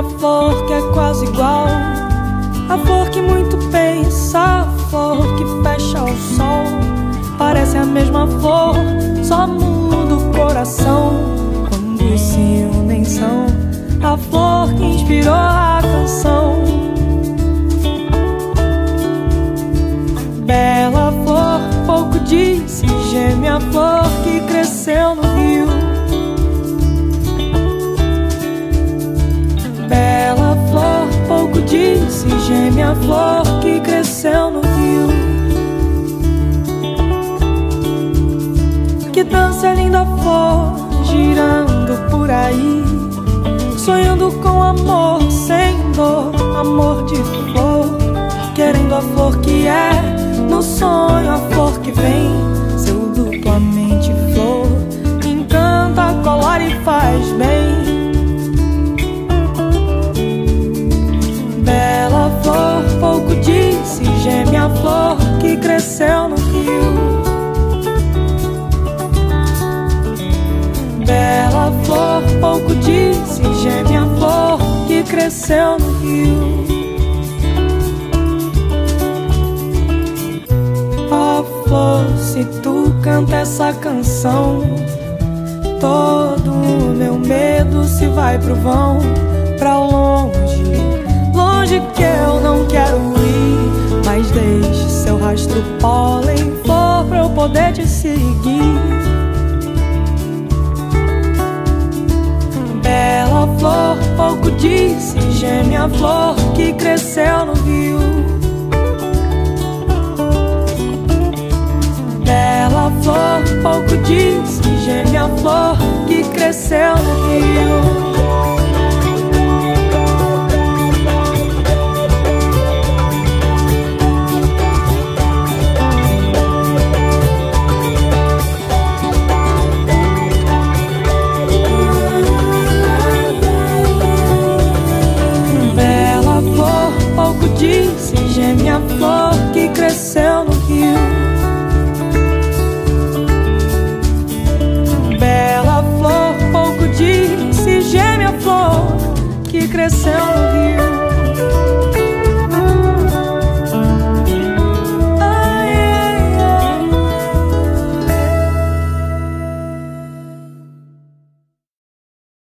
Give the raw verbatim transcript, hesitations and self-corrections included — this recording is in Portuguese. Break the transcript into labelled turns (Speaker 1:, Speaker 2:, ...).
Speaker 1: a flor que é quase igual, a flor que muito pensa, a flor que fecha ao sol. Parece a mesma flor, só muda o coração quando se unem são. A flor que inspirou a canção. Bela flor, pouco disse, geme a flor que cresceu no rio. Bela flor, pouco disse, geme a flor que cresceu no rio. Que dança linda flor, girando por aí, sonhando com amor, sem dor, amor de flor. Querendo a flor que é, no sonho a flor que vem, seu duplamente flor, encanta, colore e faz bem. Bela flor, pouco disse, geme a flor que cresceu no rio. Bela flor, pouco disse, geme a flor que cresceu no rio. Ó flor, se tu canta essa canção, todo o meu medo se vai pro vão, pra longe, longe que eu não quero ir. Mas deixe seu rastro pólen, flor, pra eu poder te seguir. Bela flor, pouco disse, geme a flor que cresceu no rio. Bela flor, pouco disse, geme a flor que cresceu no rio. Disse, geme a flor que cresceu no rio. Bela flor, pouco disse, geme a flor que cresceu